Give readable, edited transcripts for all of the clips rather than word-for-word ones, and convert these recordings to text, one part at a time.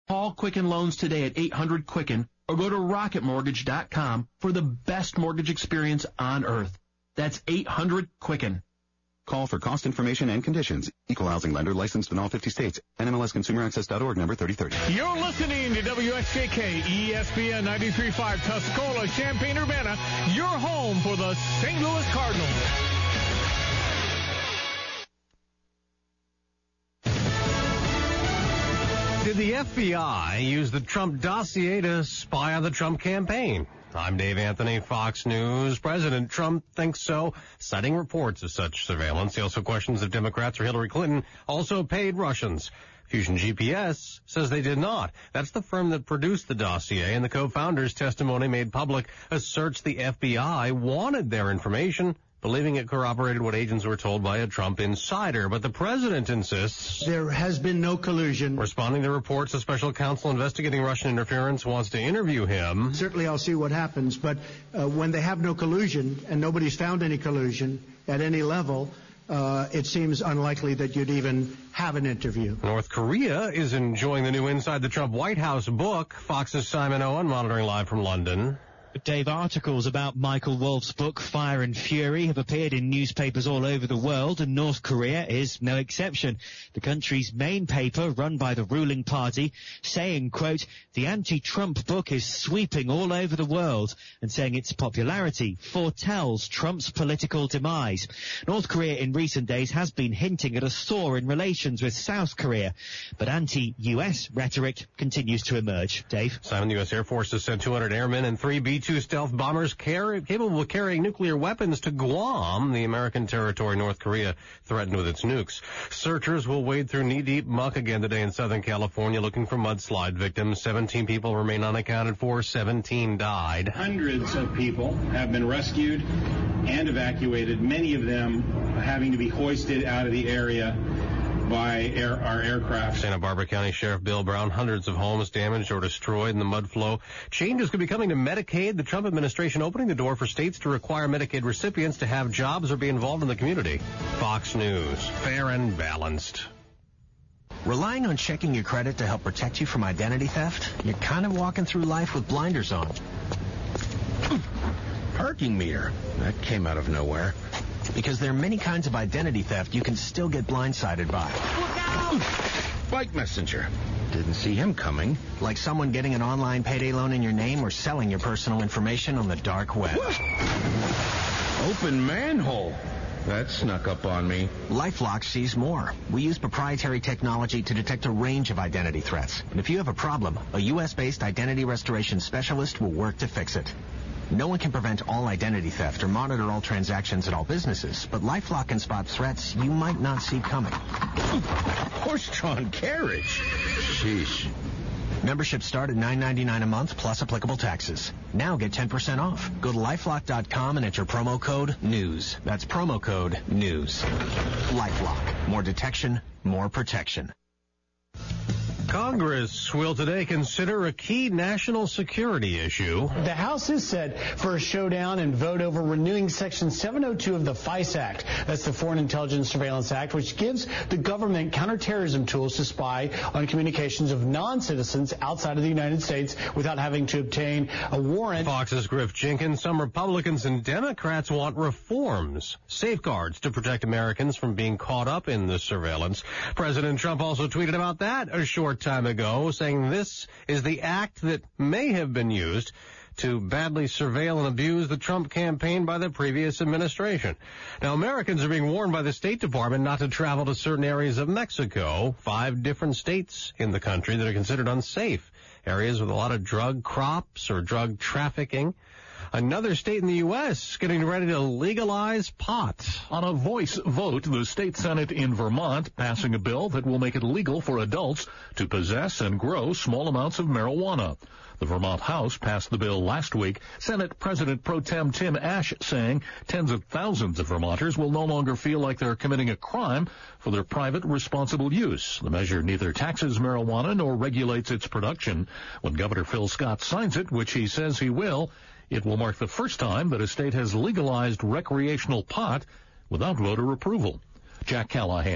Call Quicken Loans today at 800-QUICKEN or go to rocketmortgage.com for the best mortgage experience on earth. That's 800-QUICKEN. Call for cost information and conditions. Equal housing lender licensed in all 50 states. NMLSConsumerAccess.org, number 3030. You're listening to WXJK ESPN 93.5 Tuscola, Champaign-Urbana, your home for the St. Louis Cardinals. Did the FBI use the Trump dossier to spy on the Trump campaign? I'm Dave Anthony, Fox News. President Trump thinks so, citing reports of such surveillance. He also questions if Democrats or Hillary Clinton also paid Russians. Fusion GPS says they did not. That's the firm that produced the dossier, and the co-founder's testimony made public asserts the FBI wanted their information, believing it corroborated what agents were told by a Trump insider. But the president insists there has been no collusion. Responding to reports, a special counsel investigating Russian interference wants to interview him. Certainly I'll see what happens, but when they have no collusion and nobody's found any collusion at any level, it seems unlikely that you'd even have an interview. North Korea is enjoying the new Inside the Trump White House book. Fox's Simon Owen monitoring live from London. Dave, articles about Michael Wolff's book, Fire and Fury, have appeared in newspapers all over the world, and North Korea is no exception. The country's main paper, run by the ruling party, saying, quote, the anti-Trump book is sweeping all over the world, and saying its popularity foretells Trump's political demise. North Korea in recent days has been hinting at a thaw in relations with South Korea, but anti-U.S. rhetoric continues to emerge. Dave? Simon, the U.S. Air Force has sent 200 airmen and 3 B-2 stealth bombers capable of carrying nuclear weapons to Guam, the American territory North Korea threatened with its nukes. Searchers will wade through knee-deep muck again today in Southern California looking for mudslide victims. 17 people remain unaccounted for. 17 died. Hundreds of people have been rescued and evacuated, many of them having to be hoisted out of the area by our aircraft. Santa Barbara County Sheriff Bill Brown, hundreds of homes damaged or destroyed in the mud flow. Changes could be coming to Medicaid. The Trump administration opening the door for states to require Medicaid recipients to have jobs or be involved in the community. Fox News, fair and balanced. Relying on checking your credit to help protect you from identity theft? You're kind of walking through life with blinders on. Parking meter. That came out of nowhere. Because there are many kinds of identity theft you can still get blindsided by. Look out! Bike messenger. Didn't see him coming. Like someone getting an online payday loan in your name or selling your personal information on the dark web. Open manhole. That snuck up on me. LifeLock sees more. We use proprietary technology to detect a range of identity threats. And if you have a problem, a U.S.-based identity restoration specialist will work to fix it. No one can prevent all identity theft or monitor all transactions at all businesses, but LifeLock can spot threats you might not see coming. Horse-drawn carriage. Sheesh. Membership start at $9.99 a month plus applicable taxes. Now get 10% off. Go to LifeLock.com and enter promo code NEWS. That's promo code NEWS. LifeLock. More detection, more protection. Congress will today consider a key national security issue. The House is set for a showdown and vote over renewing Section 702 of the FICE Act. That's the Foreign Intelligence Surveillance Act, which gives the government counterterrorism tools to spy on communications of non-citizens outside of the United States without having to obtain a warrant. Fox's Griff Jenkins. Some Republicans and Democrats want reforms, safeguards to protect Americans from being caught up in the surveillance. President Trump also tweeted about that a short time ago, saying this is the act that may have been used to badly surveil and abuse the Trump campaign by the previous administration. Now, Americans are being warned by the State Department not to travel to certain areas of Mexico, 5 different states in the country that are considered unsafe, areas with a lot of drug crops or drug trafficking. Another state in the U.S. getting ready to legalize pot. On a voice vote, the state Senate in Vermont passing a bill that will make it legal for adults to possess and grow small amounts of marijuana. The Vermont House passed the bill last week. Senate President Pro Tem Tim Ashe saying tens of thousands of Vermonters will no longer feel like they're committing a crime for their private responsible use. The measure neither taxes marijuana nor regulates its production. When Governor Phil Scott signs it, which he says he will, it will mark the first time that a state has legalized recreational pot without voter approval. Jack Callahan,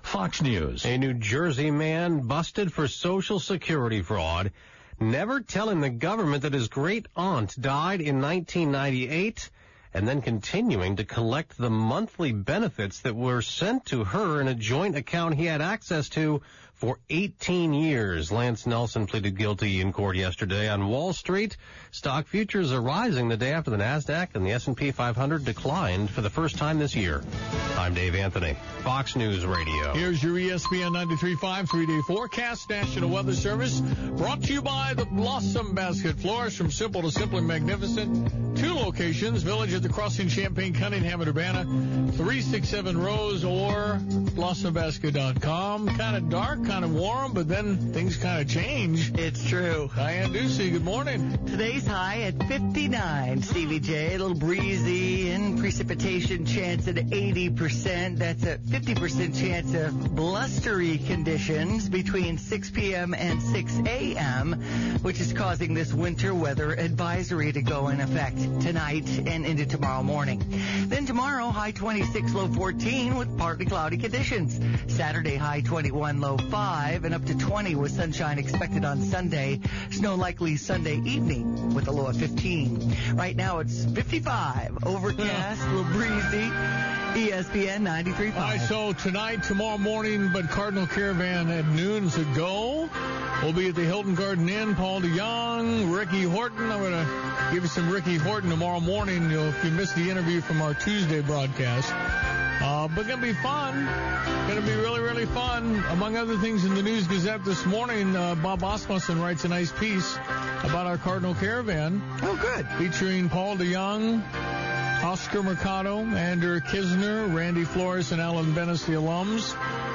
Fox News. A New Jersey man busted for Social Security fraud, never telling the government that his great-aunt died in 1998, and then continuing to collect the monthly benefits that were sent to her in a joint account he had access to for 18 years. Lance Nelson pleaded guilty in court yesterday. On Wall Street, stock futures are rising the day after the NASDAQ and the S&P 500 declined for the first time this year. I'm Dave Anthony, Fox News Radio. Here's your ESPN 93.5 3-day forecast. National Weather Service brought to you by the Blossom Basket Florist, from simple to simply magnificent. 2 locations, Village at the Crossing, Champaign, Cunningham, and Urbana, 367 Rose, or blossombasket.com. Kind of dark, kind of warm, but then things kind of change. It's true. Diane Ducey, good morning. Today's high at 59, Stevie J. A little breezy and precipitation chance at 80%. That's a 50% chance of blustery conditions between 6 p.m. and 6 a.m., which is causing this winter weather advisory to go in effect tonight and into tomorrow morning. Then tomorrow, high 26, low 14 with partly cloudy conditions. Saturday, high 21, low 5, and up to 20 with sunshine expected on Sunday. Snow likely Sunday evening with a low of 15. Right now it's 55, overcast, a little breezy. ESPN 93.5. All right, so tonight, tomorrow morning, but Cardinal Caravan at noon's a go. We'll be at the Hilton Garden Inn. Paul DeYoung, Ricky Horton. I'm going to give you some Ricky Horton tomorrow morning if you missed the interview from our Tuesday broadcast. But going to be fun. Going to be really, really fun. Among other things in the News Gazette this morning, Bob Osmussen writes a nice piece about our Cardinal Caravan. Oh, good. Featuring Paul DeYoung, Oscar Mercado, Andrew Kisner, Randy Flores, and Alan Bennis, the alums.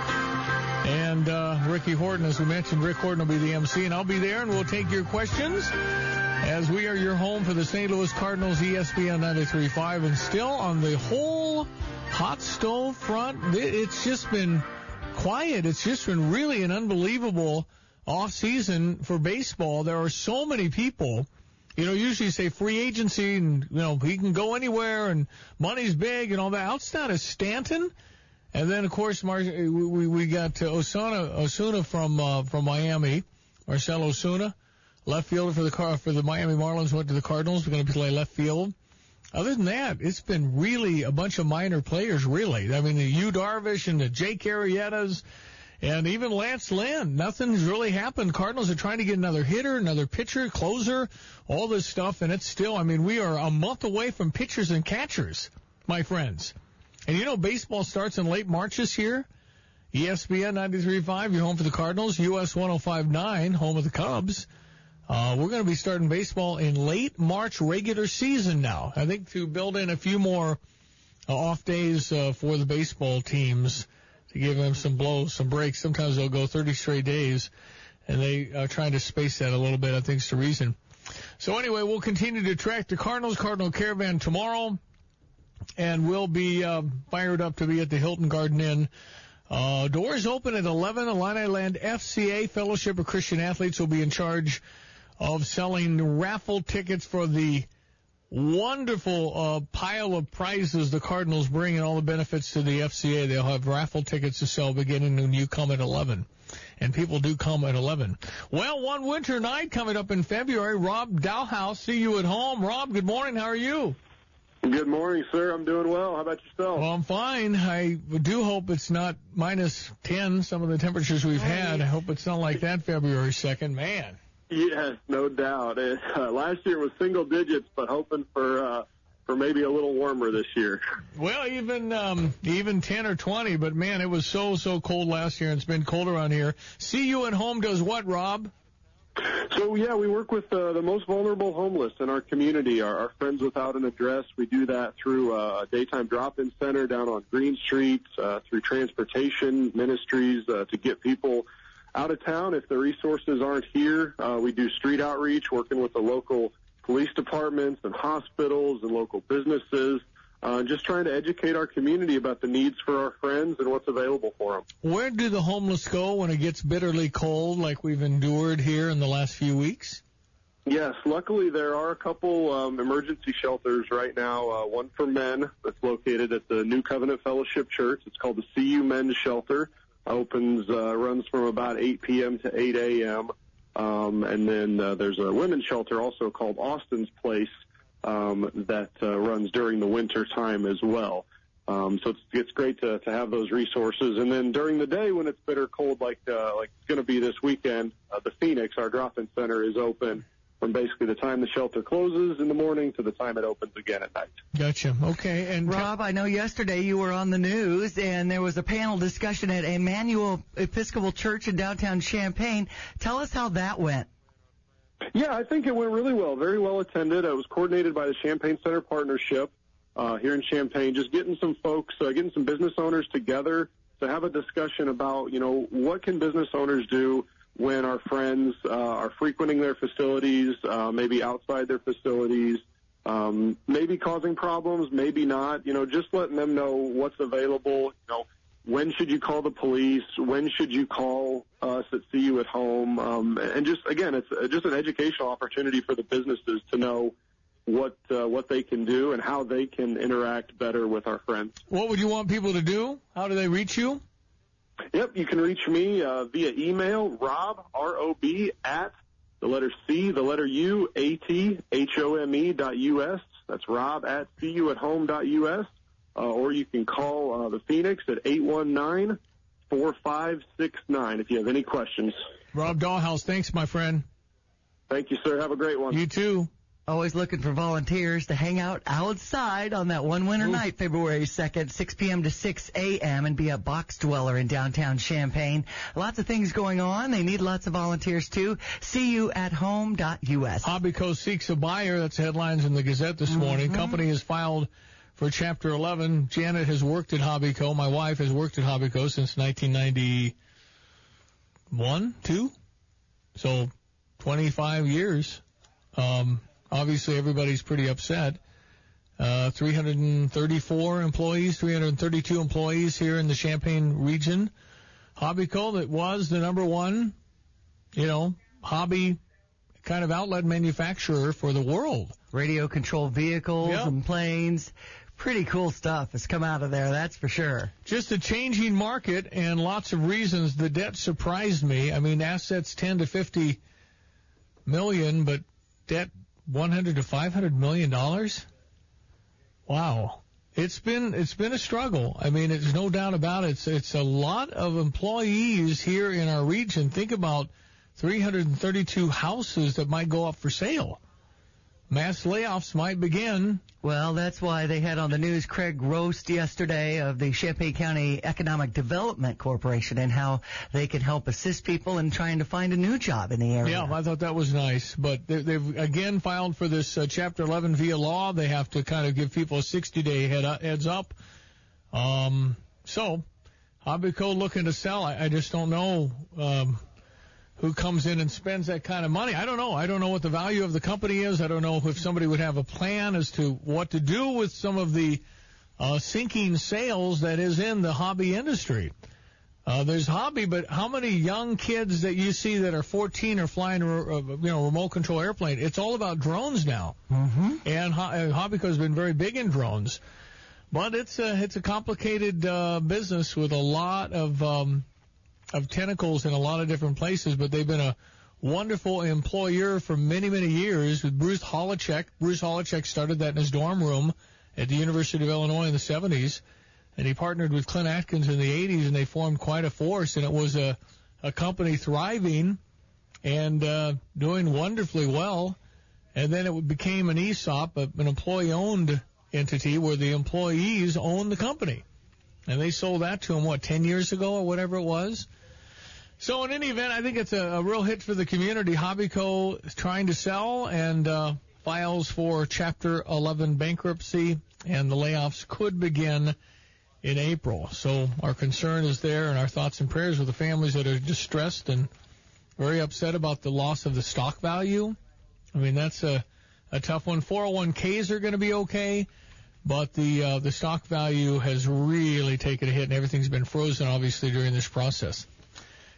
And Ricky Horton, as we mentioned, Rick Horton will be the MC, and I'll be there, and we'll take your questions as we are your home for the St. Louis Cardinals, ESPN 93.5. And still on the whole hot stove front, it's just been quiet. It's just been really an unbelievable off-season for baseball. There are so many people. Usually say free agency and, he can go anywhere and money's big and all that. Outside of Stanton. And then, of course, we got Osuna from Miami, Marcell Osuna, left fielder for the Miami Marlins, went to the Cardinals. We're going to play left field. Other than that, it's been really a bunch of minor players, really. I mean, the Yu Darvish and the Jake Arrietas and even Lance Lynn. Nothing's really happened. Cardinals are trying to get another hitter, another pitcher, closer, all this stuff. And it's still, we are a month away from pitchers and catchers, my friends. And baseball starts in late March this year. ESPN 93.5, you're home for the Cardinals. US 105.9, home of the Cubs. We're going to be starting baseball in late March regular season now. I think to build in a few more off days for the baseball teams to give them some breaks. Sometimes they'll go 30 straight days, and they are trying to space that a little bit. I think it's the reason. So anyway, we'll continue to track the Cardinals, Cardinal Caravan tomorrow, and we'll be fired up to be at the Hilton Garden Inn. Doors open at 11. Illini Land FCA, Fellowship of Christian Athletes, will be in charge of selling raffle tickets for the wonderful pile of prizes the Cardinals bring and all the benefits to the FCA. They'll have raffle tickets to sell beginning when you come at 11. And people do come at 11. Well, one winter night coming up in February. Rob Dowhouse, see you at home. Rob, good morning. How are you? Good morning, sir. I'm doing well. How about yourself? Well, I'm fine. I do hope it's not minus 10, some of the temperatures we've had. I hope it's not like that February 2nd. Man. Yes, no doubt. Last year was single digits, but hoping for maybe a little warmer this year. Well, even 10 or 20, but man, it was so cold last year, and it's been colder around here. See You at Home does what, Rob? So, we work with the most vulnerable homeless in our community, our friends without an address. We do that through a daytime drop-in center down on Green Street, through transportation ministries to get people out of town if the resources aren't here. We do street outreach, working with the local police departments and hospitals and local businesses, just trying to educate our community about the needs for our friends and what's available for them. Where do the homeless go when it gets bitterly cold like we've endured here in the last few weeks? Yes, luckily there are a couple emergency shelters right now, one for men that's located at the New Covenant Fellowship Church. It's called the CU Men's Shelter. runs from about 8 p.m. to 8 a.m. And then there's a women's shelter also called Austin's Place that runs during the winter time as well. So it's great to have those resources. And then during the day when it's bitter cold like it's going to be this weekend, the Phoenix, our drop-in center, is open from basically the time the shelter closes in the morning to the time it opens again at night. Gotcha. Okay. And Rob, I know yesterday you were on the news, and there was a panel discussion at Emmanuel Episcopal Church in downtown Champaign. Tell us how that went. Yeah, I think it went really well, very well attended. It was coordinated by the Champaign Center Partnership here in Champaign, just getting some folks, getting some business owners together to have a discussion about, what can business owners do when our friends are frequenting their facilities, maybe outside their facilities, maybe causing problems, maybe not, just letting them know what's available. When should you call the police? When should you call us at See You at Home? And just, again, it's just an educational opportunity for the businesses to know what they can do and how they can interact better with our friends. What would you want people to do? How do they reach you? Yep, you can reach me via email, Rob, R-O-B, at the letter C, the letter U, ATHOME.us. That's Rob at seeyouathome.us. Or you can call the Phoenix at 819-4569 if you have any questions. Rob Dahlhaus, thanks, my friend. Thank you, sir. Have a great one. You too. Always looking for volunteers to hang out outside on that one winter night, February 2nd, 6 p.m. to 6 a.m., and be a box dweller in downtown Champaign. Lots of things going on. They need lots of volunteers, too. seeyouathome.us. Hobbyco seeks a buyer. That's headlines in the Gazette this morning. Company has filed for Chapter 11. Janet has worked at Hobbyco. My wife has worked at Hobbyco since 1991, 2? So 25 years. Obviously, everybody's pretty upset. 334 employees, 332 employees here in the Champaign region. Hobbyco, that was the number one, hobby kind of outlet manufacturer for the world. Radio-controlled vehicles and planes. Pretty cool stuff has come out of there, that's for sure. Just a changing market and lots of reasons. The debt surprised me. I mean, assets 10 to 50 million, but debt $100 to $500 million. Wow. It's been a struggle. I mean, there's no doubt about it. It's a lot of employees here in our region. Think about 332 houses that might go up for sale. Mass layoffs might begin. Well, that's why they had on the news Craig Roast yesterday of the Champaign County Economic Development Corporation and how they can help assist people in trying to find a new job in the area. Yeah, I thought that was nice. But they've again filed for this Chapter 11 via law. They have to kind of give people a 60-day heads up. So, Hobbyco looking to sell. I just don't know who comes in and spends that kind of money. I don't know. I don't know what the value of the company is. I don't know if somebody would have a plan as to what to do with some of the sinking sales that is in the hobby industry. There's hobby, but how many young kids that you see that are 14 are flying a remote control airplane? It's all about drones now. And Hobbyco has been very big in drones. But it's a complicated business with a lot of tentacles in a lot of different places, but they've been a wonderful employer for many, many years with Bruce Holochek. Bruce Holochek started that in his dorm room at the University of Illinois in the 70s, and he partnered with Clint Atkins in the 80s, and they formed quite a force, and it was a company thriving and doing wonderfully well, and then it became an ESOP, an employee-owned entity where the employees own the company. And they sold that to him, 10 years ago or whatever it was? So in any event, I think it's a real hit for the community. Hobbyco is trying to sell and files for Chapter 11 bankruptcy, and the layoffs could begin in April. So our concern is there, and our thoughts and prayers with the families that are distressed and very upset about the loss of the stock value. I mean, that's a tough one. 401ks are going to be okay. But the stock value has really taken a hit, and everything's been frozen, obviously, during this process.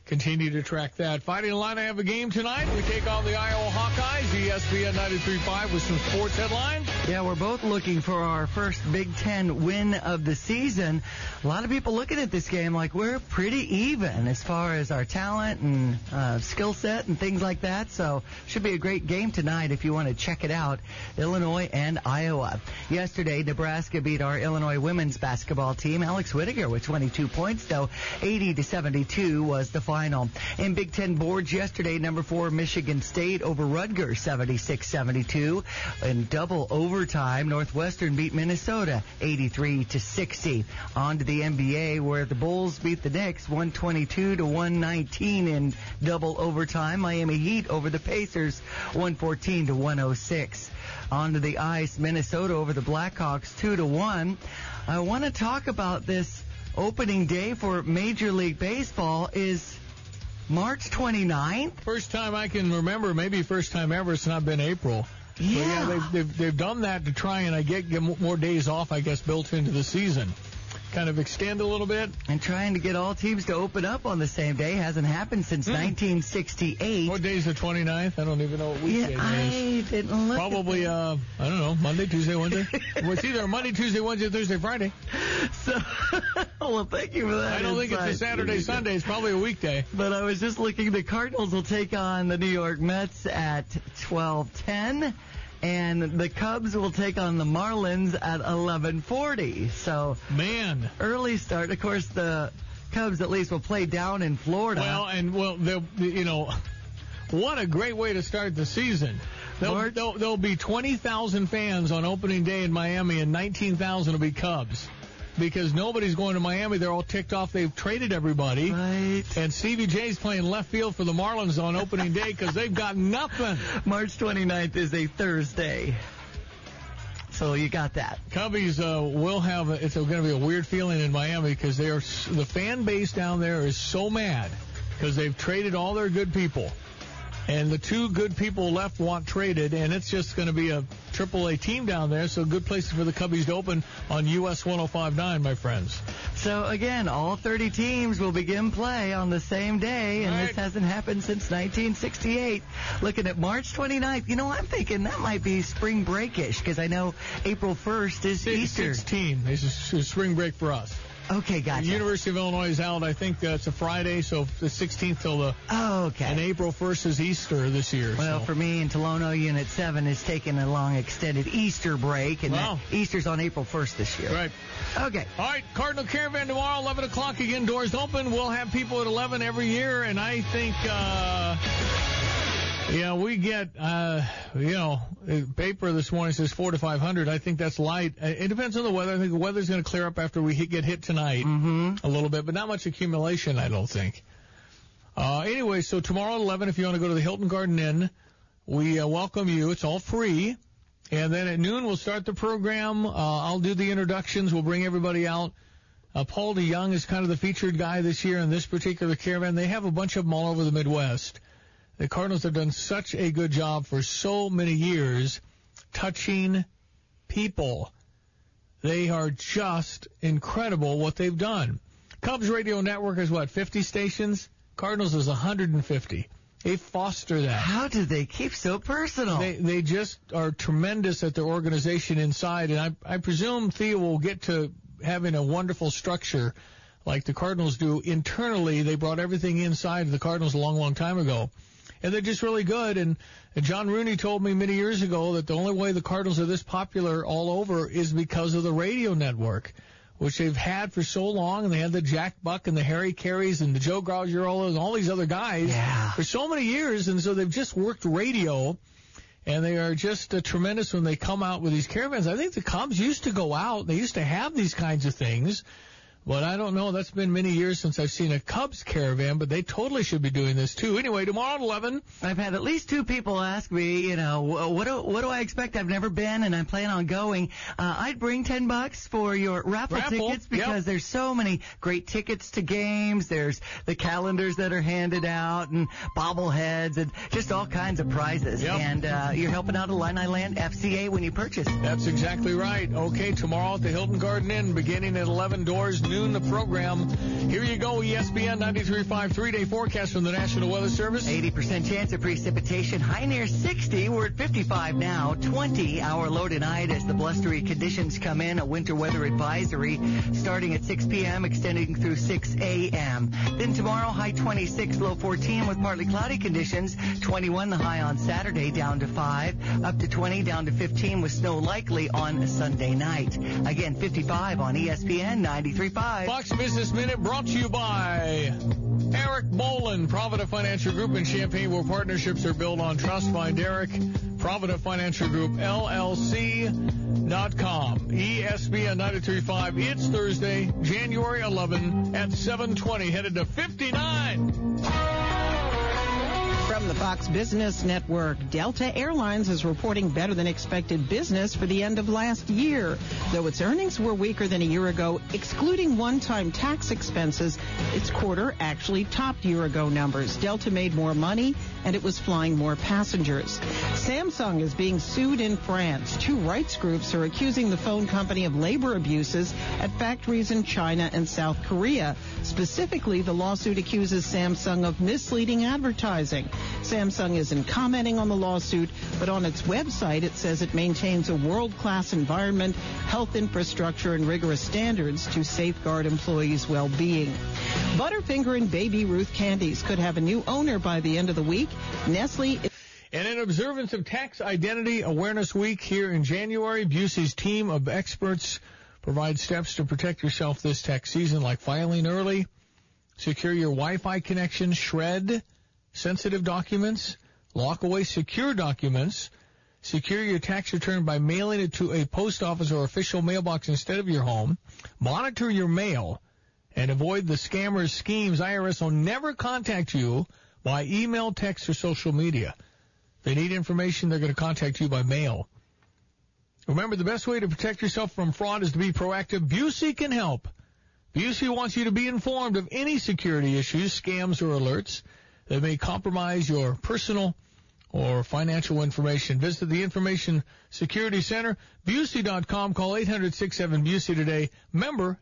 continue to track that. Fighting Illini have a game tonight. We take on the Iowa Hawkeyes, ESPN 93.5 with some sports headlines. Yeah, we're both looking for our first Big Ten win of the season. A lot of people looking at this game like we're pretty even as far as our talent and skill set and things like that. So should be a great game tonight if you want to check it out. Illinois and Iowa. Yesterday, Nebraska beat our Illinois women's basketball team. Alex Whittaker with 22 points, though 80-72 was the final. In Big Ten boards yesterday, number 4 Michigan State over Rutgers 76-72. In double overtime, Northwestern beat Minnesota 83-60. On to the NBA, where the Bulls beat the Knicks 122-119 in double overtime. Miami Heat over the Pacers 114-106. On to the ice, Minnesota over the Blackhawks 2-1. I want to talk about this opening day for Major League Baseball is March 29th. First time I can remember, maybe first time ever, it's not been April. Yeah. So yeah, they've done that to try and get more days off, I guess, built into the season. Kind of extend a little bit. And trying to get all teams to open up on the same day hasn't happened since 1968. What day is the 29th? I don't even know what weekday it is. I didn't look. Probably, I don't know, Monday, Tuesday, Wednesday. Well, it's either Monday, Tuesday, Wednesday, Thursday, Friday. So, well, thank you for that. I don't think it's a Saturday, Sunday. It's probably a weekday. But I was just looking. The Cardinals will take on the New York Mets at 12:10. And the Cubs will take on the Marlins at 11:40. So, man, early start. Of course, the Cubs at least will play down in Florida. Well, what a great way to start the season. There'll be 20,000 fans on opening day in Miami, and 19,000 will be Cubs. Because nobody's going to Miami. They're all ticked off. They've traded everybody. Right. And Stevie J's playing left field for the Marlins on opening day because they've got nothing. March 29th is a Thursday. So you got that. Cubbies will have, it's going to be a weird feeling in Miami because the fan base down there is so mad because they've traded all their good people. And the 2 good people left want traded, and it's just going to be a AAA team down there, so good places for the Cubbies to open on US 105.9, my friends. So, again, all 30 teams will begin play on the same day, and This hasn't happened since 1968. Looking at March 29th, I'm thinking that might be spring break-ish, because I know April 1st is Easter. 16 is spring break for us. Okay, gotcha. The University of Illinois is out. I think it's a Friday, so the 16th till the... Oh, okay. And April 1st is Easter this year. Well, for me in Tolono, Unit 7 is taking a long extended Easter break, and Easter's on April 1st this year. Right. Okay. All right, Cardinal Caravan tomorrow, 11 o'clock again, doors open. We'll have people at 11 every year, and I think... we get, paper this morning says 400 to 500. I think that's light. It depends on the weather. I think the weather's going to clear up after we get hit tonight a little bit, but not much accumulation, I don't think. Anyway, so tomorrow at 11, if you want to go to the Hilton Garden Inn, we welcome you. It's all free. And then at noon, we'll start the program. I'll do the introductions. We'll bring everybody out. Paul DeYoung is kind of the featured guy this year in this particular caravan. They have a bunch of them all over the Midwest. The Cardinals have done such a good job for so many years touching people. They are just incredible what they've done. Cubs Radio Network is 50 stations? Cardinals is 150. They foster that. How do they keep so personal? They just are tremendous at their organization inside, and I presume Theo will get to having a wonderful structure like the Cardinals do. Internally, they brought everything inside of the Cardinals a long, long time ago. And they're just really good. And John Rooney told me many years ago that the only way the Cardinals are this popular all over is because of the radio network, which they've had for so long. And they had the Jack Buck and the Harry Careys and the Joe Garagiolos and all these other guys for so many years. And so they've just worked radio. And they are just tremendous when they come out with these caravans. I think the Cubs used to go out. They used to have these kinds of things. But I don't know. That's been many years since I've seen a Cubs caravan, but they totally should be doing this, too. Anyway, tomorrow at 11. I've had at least 2 people ask me, what do I expect? I've never been, and I'm planning on going. I'd bring $10 for your raffle tickets because there's so many great tickets to games. There's the calendars that are handed out and bobbleheads and just all kinds of prizes. And you're helping out Illini Land FCA when you purchase. That's exactly right. Okay, tomorrow at the Hilton Garden Inn, beginning at 11, doors noon. noon, the program. Here you go, ESPN 93.5 3-day forecast from the National Weather Service. 80% chance of precipitation, high near 60. We're at 55 now. 20-hour low tonight as the blustery conditions come in. A winter weather advisory starting at 6 p.m., extending through 6 a.m. Then tomorrow, high 26, low 14 with partly cloudy conditions. 21 the high on Saturday, down to 5. Up to 20, down to 15 with snow likely on Sunday night. Again, 55 on ESPN 93.5. Fox Business Minute brought to you by Eric Bolin, Provident Financial Group in Champaign, where partnerships are built on trust. Find Eric, Provident Financial Group, LLC.com. ESPN 93.5. It's Thursday, January 11 at 7:20, headed to 59. From the Fox Business Network, Delta Airlines is reporting better than expected business for the end of last year. Though its earnings were weaker than a year ago, excluding one-time tax expenses, its quarter actually topped year-ago numbers. Delta made more money, and it was flying more passengers. Samsung is being sued in France. Two rights groups are accusing the phone company of labor abuses at factories in China and South Korea. Specifically, the lawsuit accuses Samsung of misleading advertising. Samsung isn't commenting on the lawsuit, but on its website it says it maintains a world-class environment, health infrastructure, and rigorous standards to safeguard employees' well-being. Butterfinger and Baby Ruth candies could have a new owner by the end of the week. Nestle... And in observance of Tax Identity Awareness Week here in January, Busey's team of experts provide steps to protect yourself this tax season, like filing early, secure your Wi-Fi connection, shred sensitive documents, lock away secure documents, secure your tax return by mailing it to a post office or official mailbox instead of your home, monitor your mail, and avoid the scammers' schemes. IRS will never contact you by email, text, or social media. If they need information, they're going to contact you by mail. Remember, the best way to protect yourself from fraud is to be proactive. Busey can help. Busey wants you to be informed of any security issues, scams, or alerts that may compromise your personal or financial information. Visit the Information Security Center, Busey.com. Call 800-67-BUSEY today. Member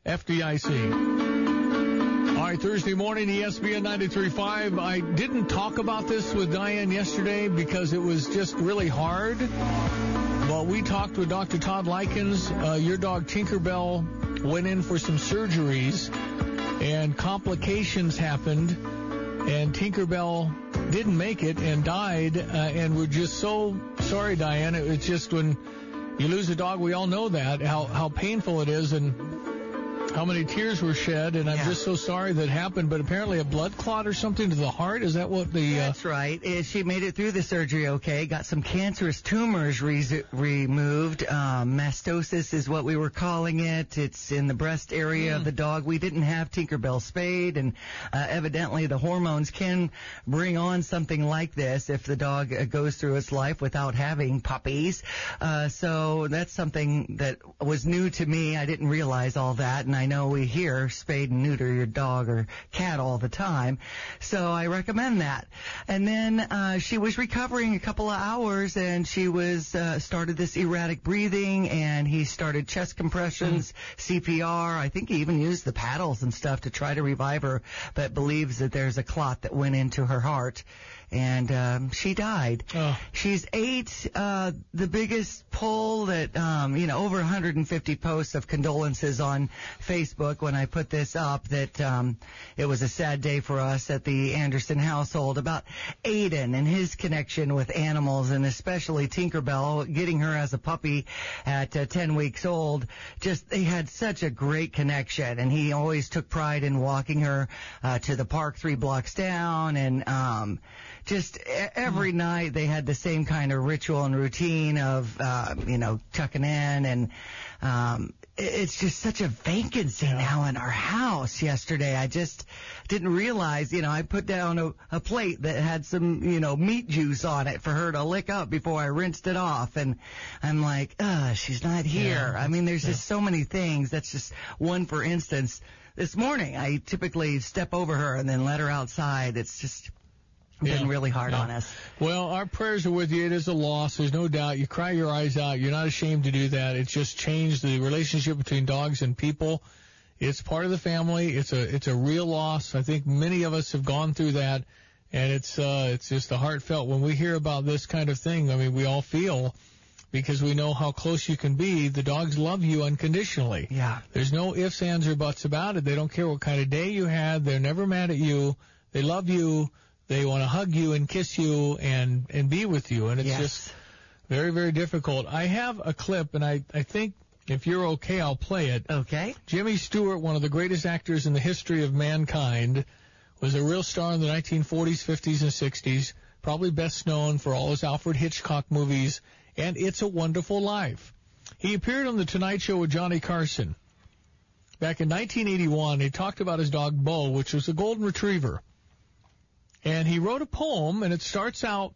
FDIC. All right, Thursday morning, ESPN 93.5. I didn't talk about this with Diane yesterday because it was just really hard. Well, we talked with Dr. Todd Likens. Your dog Tinkerbell went in for some surgeries, and complications happened. And Tinkerbell didn't make it and died, and we're just so sorry, Diane. It's just when you lose a dog, we all know that, how painful it is and how many tears were shed, and I'm just so sorry that happened. But apparently a blood clot or something to the heart, is that what the... That's right. She made it through the surgery okay, got some cancerous tumors removed. Mastosis is what we were calling it. It's in the breast area of the dog. We didn't have Tinkerbell spayed, and evidently the hormones can bring on something like this if the dog goes through its life without having puppies. So that's something that was new to me. I didn't realize all that, and I know we hear spade and neuter your dog or cat all the time, so I recommend that. And then she was recovering a couple of hours, and she was started this erratic breathing, and he started chest compressions, CPR. I think he even used the paddles and stuff to try to revive her, but believes that there's a clot that went into her heart. And she died. Oh. She's 8. The biggest poll that, over 150 posts of condolences on Facebook when I put this up, that it was a sad day for us at the Anderson household about Aiden and his connection with animals, and especially Tinkerbell, getting her as a puppy at 10 weeks old. Just, they had such a great connection, and he always took pride in walking her to the park 3 blocks down, and just every night they had the same kind of ritual and routine of, tucking in, and it's just such a vacancy now in our house. Yesterday, I just didn't realize, I put down a plate that had some, meat juice on it for her to lick up before I rinsed it off, and I'm like, she's not here. I mean, there's just so many things. That's just one, for instance. This morning, I typically step over her and then let her outside. It's just been really hard on us. Well, our prayers are with you. It is a loss. There's no doubt. You cry your eyes out. You're not ashamed to do that. It's just changed the relationship between dogs and people. It's part of the family. It's a real loss. I think many of us have gone through that, and it's just a heartfelt. When we hear about this kind of thing, I mean, we all feel, because we know how close you can be. The dogs love you unconditionally. Yeah. There's no ifs, ands, or buts about it. They don't care what kind of day you had. They're never mad at you. They love you. They want to hug you and kiss you and be with you. And it's just very, very difficult. I have a clip, and I think if you're okay, I'll play it. Okay. Jimmy Stewart, one of the greatest actors in the history of mankind, was a real star in the 1940s, 50s, and 60s, probably best known for all his Alfred Hitchcock movies and It's a Wonderful Life. He appeared on The Tonight Show with Johnny Carson. Back in 1981, he talked about his dog Bo, which was a golden retriever. And he wrote a poem, and it starts out,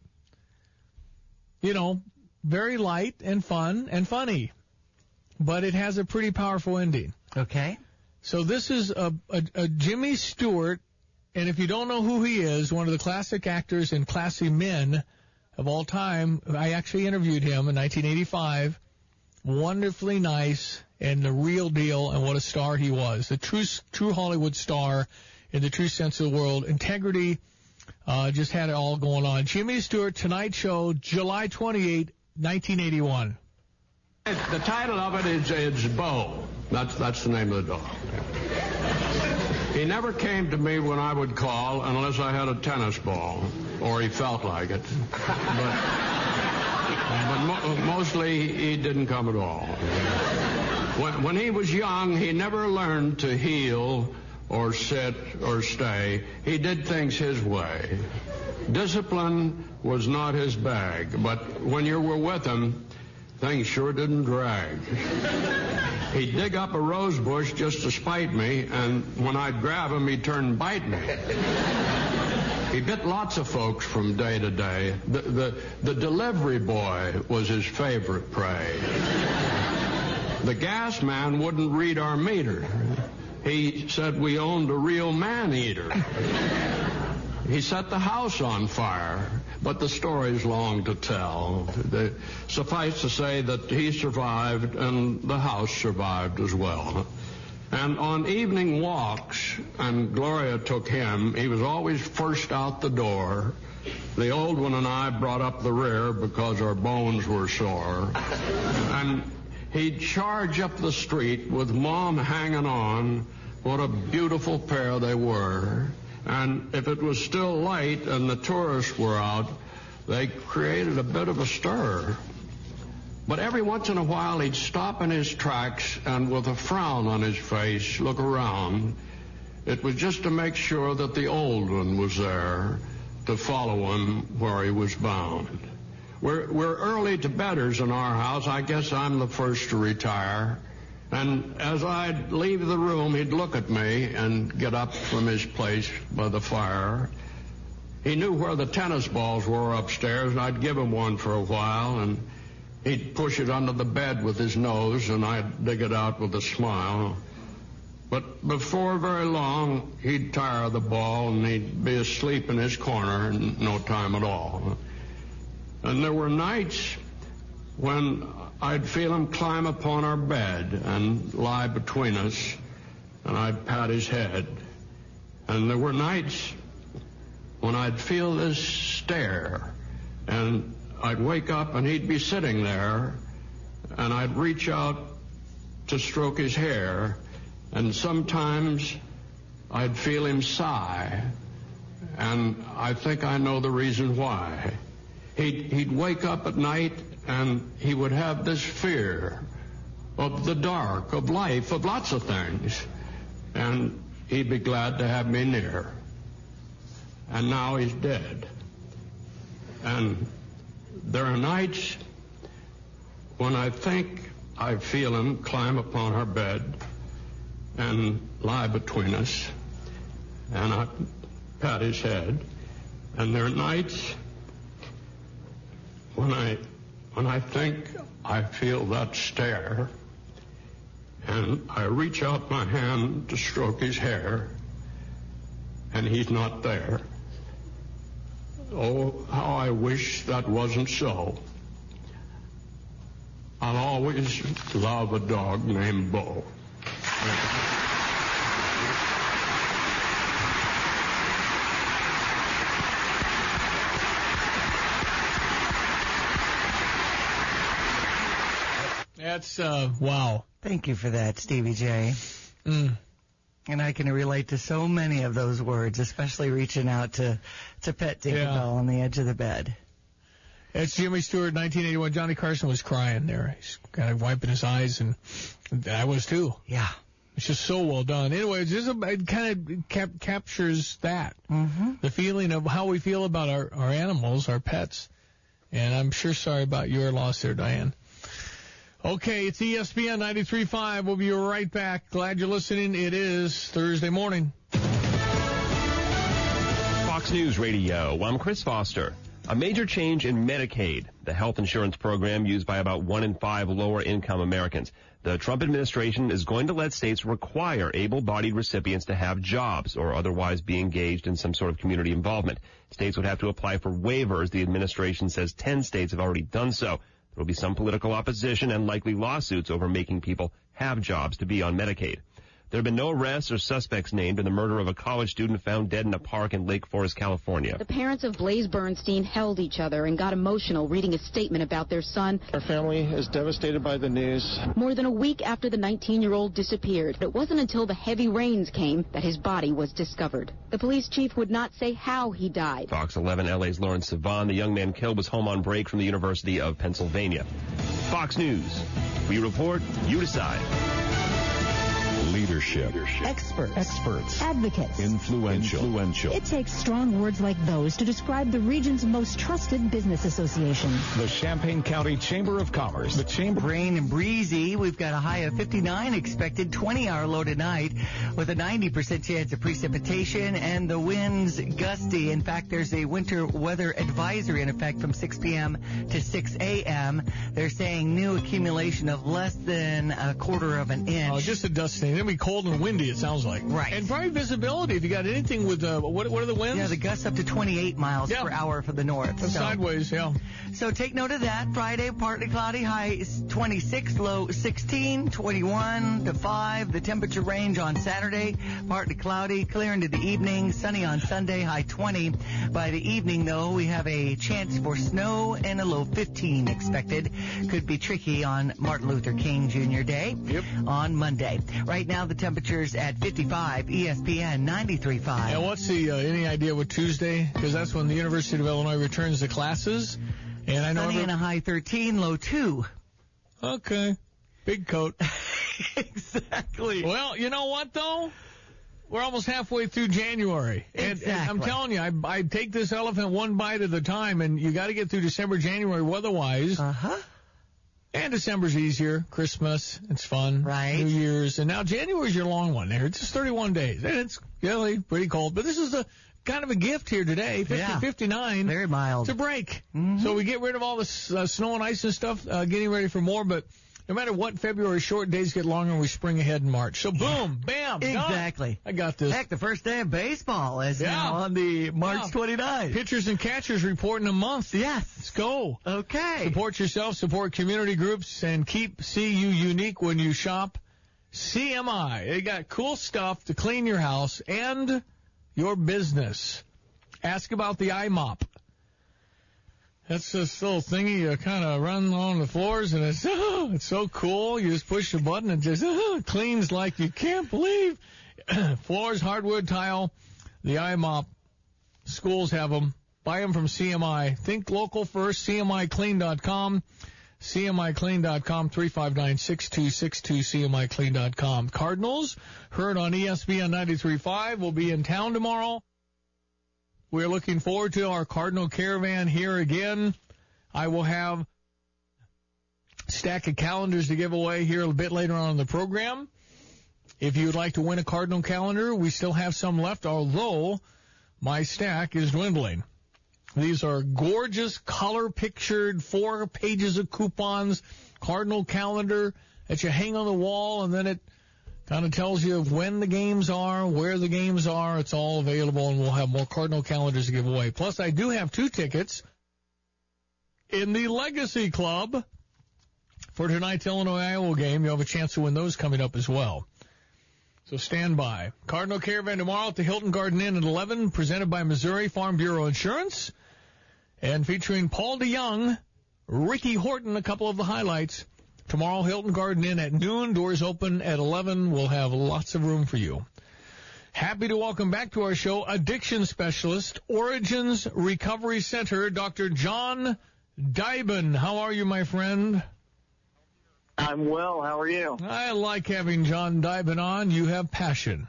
very light and fun and funny. But it has a pretty powerful ending. Okay. So this is a Jimmy Stewart, and if you don't know who he is, one of the classic actors and classy men of all time. I actually interviewed him in 1985. Wonderfully nice and the real deal, and what a star he was. A true Hollywood star in the true sense of the word. Integrity, just had it all going on. Jimmy Stewart, Tonight Show, July 28, 1981. The title of it is Bo. That's the name of the dog. He never came to me when I would call unless I had a tennis ball, or he felt like it. But mostly he didn't come at all. When he was young, he never learned to heel or sit or stay. He did things his way. Discipline was not his bag, but when you were with him, things sure didn't drag. He'd dig up a rose bush just to spite me, and when I'd grab him, he'd turn and bite me. He bit lots of folks from day to day. The delivery boy was his favorite prey. The gas man wouldn't read our meter. He said we owned a real man-eater. He set the house on fire, but the story's long to tell. Suffice to say that he survived and the house survived as well. And on evening walks, and Gloria took him, he was always first out the door. The old one and I brought up the rear because our bones were sore. And he'd charge up the street with Mom hanging on. What a beautiful pair they were. And if it was still light and the tourists were out, they created a bit of a stir. But every once in a while, he'd stop in his tracks and with a frown on his face, look around. It was just to make sure that the old one was there to follow him where he was bound. We're early to bedders in our house. I guess I'm the first to retire. And as I'd leave the room, he'd look at me and get up from his place by the fire. He knew where the tennis balls were upstairs, and I'd give him one for a while, and he'd push it under the bed with his nose, and I'd dig it out with a smile. But before very long, he'd tire of the ball, and he'd be asleep in his corner in no time at all. And there were nights when I'd feel him climb upon our bed and lie between us, and I'd pat his head. And there were nights when I'd feel this stare, and I'd wake up and he'd be sitting there, and I'd reach out to stroke his hair, and sometimes I'd feel him sigh, and I think I know the reason why. He'd wake up at night and he would have this fear of the dark, of life, of lots of things, and he'd be glad to have me near. And now he's dead. And there are nights when I think I feel him climb upon our bed and lie between us, and I pat his head. And there are nights when I think I feel that stare, and I reach out my hand to stroke his hair, and he's not there. Oh, how I wish that wasn't so. I'll always love a dog named Bo. That's, wow. Thank you for that, Stevie J. And I can relate to so many of those words, especially reaching out to pet Tinkerbell on the edge of the bed. It's Jimmy Stewart, 1981. Johnny Carson was crying there. He's kind of wiping his eyes, and I was too. Yeah. It's just so well done. Anyway, it kind of captures that. The feeling of how we feel about our animals, our pets. And I'm sure sorry about your loss there, Diane. Okay, it's ESPN 93.5. We'll be right back. Glad you're listening. It is Thursday morning. Fox News Radio. I'm Chris Foster. A major change in Medicaid, the health insurance program used by about 1 in 5 lower-income Americans. The Trump administration is going to let states require able-bodied recipients to have jobs or otherwise be engaged in some sort of community involvement. States would have to apply for waivers. The administration says 10 states have already done so. There will be some political opposition and likely lawsuits over making people have jobs to be on Medicaid. There have been no arrests or suspects named in the murder of a college student found dead in a park in Lake Forest, California. The parents of Blaze Bernstein held each other and got emotional reading a statement about their son. Our family is devastated by the news. More than a week after the 19-year-old disappeared, it wasn't until the heavy rains came that his body was discovered. The police chief would not say how he died. Fox 11 LA's Lawrence Savan, the young man killed, was home on break from the University of Pennsylvania. Fox News. We report, you decide. Leadership. Experts. Advocates. Influential. It takes strong words like those to describe the region's most trusted business association. The Champaign County Chamber of Commerce. The Chamber. Rain and breezy. We've got a high of 59 expected, 20-hour low tonight with a 90% chance of precipitation and the winds gusty. In fact, there's a winter weather advisory in effect from 6 p.m. to 6 a.m. They're saying new accumulation of less than a quarter of an inch. Oh, just a dusting. It'll be cold and windy, it sounds like. Right. And probably visibility if you got anything with, what are the winds? Yeah, the gusts up to 28 miles per hour for the north. Sideways, yeah. So take note of that. Friday, partly cloudy, high is 26, low 16, 21 to 5. The temperature range on Saturday, partly cloudy, clear into the evening, sunny on Sunday, high 20. By the evening, though, we have a chance for snow and a low 15 expected. Could be tricky on Martin Luther King Jr. Day on Monday. Right now, the temperature's at 55, ESPN 93.5. And what's the, any idea what Tuesday? Because that's when the University of Illinois returns to classes. And I know sunny and a high 13, low 2. Okay. Big coat. Exactly. Well, you know what, though? We're almost halfway through January. Exactly. And I'm telling you, I take this elephant one bite at a time, and you got to get through December, January weather-wise. And December's easier. Christmas, it's fun. Right. New Year's. And now January's your long one there. It's just 31 days. And it's really pretty cold. But this is a kind of a gift here today. 59. Very mild. It's a break. So we get rid of all the snow and ice and stuff, getting ready for more. But no matter what, February short days get longer and we spring ahead in March. So boom, bam, exactly. Done. I got this. Heck, the first day of baseball is now on the March 29th. Pitchers and catchers report in a month. Yes. Let's go. Okay. Support yourself, support community groups, and keep CU unique when you shop. CMI. They got cool stuff to clean your house and your business. Ask about the iMop. That's this little thingy you kind of run on the floors, and it's so cool. You just push the button and just cleans like you can't believe. Floors, hardwood, tile, the iMop. Schools have them. Buy them from CMI. Think local first, CMIClean.com. CMIClean.com, 359-6262, CMIClean.com. Cardinals, heard on ESPN 93.5, will be in town tomorrow. We're looking forward to our Cardinal Caravan here again. I will have a stack of calendars to give away here a bit later on in the program. If you would like to win a Cardinal calendar, we still have some left, although my stack is dwindling. These are gorgeous, color-pictured, 4 pages of coupons, Cardinal calendar that you hang on the wall, and then it kind of tells you when the games are, where the games are. It's all available, and we'll have more Cardinal calendars to give away. Plus, I do have 2 tickets in the Legacy Club for tonight's Illinois-Iowa game. You'll have a chance to win those coming up as well. So stand by. Cardinal Caravan tomorrow at the Hilton Garden Inn at 11, presented by Missouri Farm Bureau Insurance, and featuring Paul DeYoung, Ricky Horton, a couple of the highlights Tomorrow, Hilton Garden Inn at noon. Doors open at 11. We'll have lots of room for you. Happy to welcome back to our show addiction specialist, Origins Recovery Center, Dr. John Dibin. How are you, my friend? I'm well. How are you? I like having John Dibin on. You have passion.